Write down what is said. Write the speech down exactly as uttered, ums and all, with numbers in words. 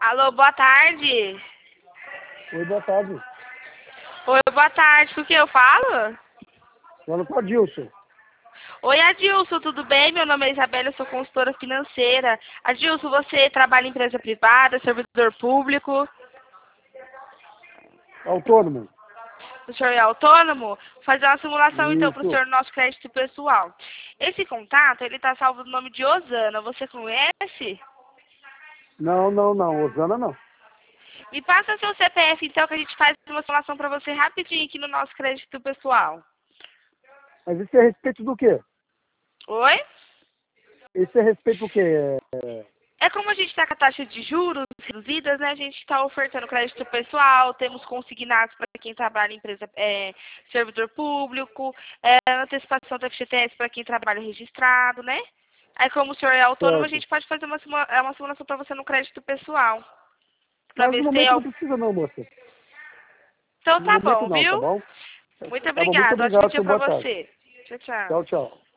Alô, boa tarde. Oi, boa tarde. Oi, boa tarde. Com quem eu falo? Fala com a Dilson. Oi, Adilson, tudo bem? Meu nome é Isabela, eu sou consultora financeira. Adilson, você trabalha em empresa privada, servidor público? Autônomo. O senhor é autônomo? Vou fazer uma simulação, então, para o Isso. senhor no nosso crédito pessoal. Esse contato, ele está salvo no nome de Osana. Você conhece? Não, não, não. Osana não. Me passa seu C P F, então, que a gente faz uma simulação para você rapidinho aqui no nosso crédito pessoal. Mas isso é a respeito do quê? Oi? Isso é a respeito do quê? É... É como a gente está com a taxa de juros reduzidas, né? A gente está ofertando crédito pessoal, temos consignados para quem trabalha em empresa, é, servidor público, é, antecipação da F G T S para quem trabalha registrado, né? Aí, como o senhor é autônomo, a Certo. gente pode fazer uma, simula- é uma simulação para você no crédito pessoal. Para Mas ver no se tem momento não algum. precisa não, moça. Então No tá momento bom, não, tá viu? bom? Muito Tá bom, muito obrigada. Ótimo obrigado, dia senhor. para Boa tarde. você. Tchau, tchau. Tchau, tchau.